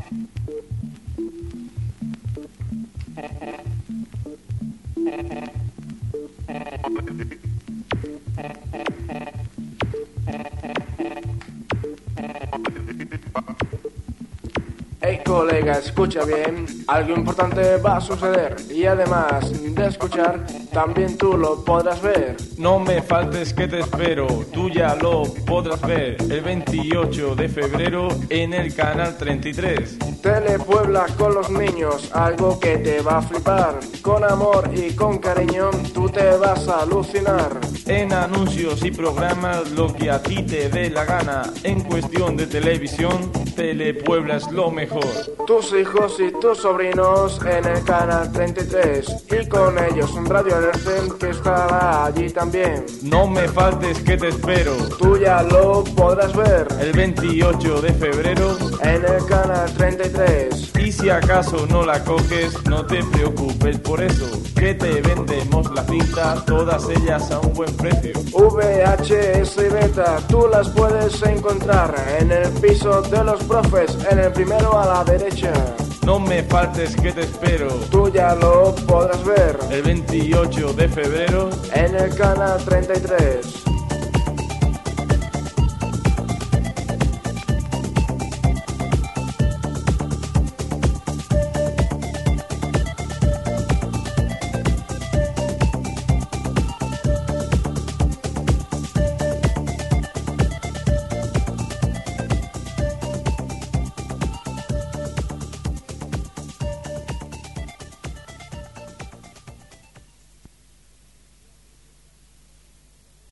Hey colega, escucha bien, algo importante va a suceder y además de escuchar, también tú lo podrás ver. No me faltes que te espero, tú ya lo podrás ver el 28 de febrero en el canal 33. Telepuebla con los niños, algo que te va a flipar. Con amor y con cariño, tú te vas a alucinar. En anuncios y programas, lo que a ti te dé la gana. En cuestión de televisión, Telepuebla es lo mejor. Tus hijos y tus sobrinos en el canal 33 y con ellos un Radio Alerten que estará allí también. No me faltes que te espero, Tú ya lo podrás ver el 28 de febrero. en el canal 33. Y si acaso no la coges, no te preocupes por eso, que te vendemos la cinta, todas ellas a un buen precio. VHS y beta, tú las puedes encontrar en el piso de los profes, en el primero a la derecha. No me faltes que te espero, Tú ya lo podrás ver el 28 de febrero. en el canal 33.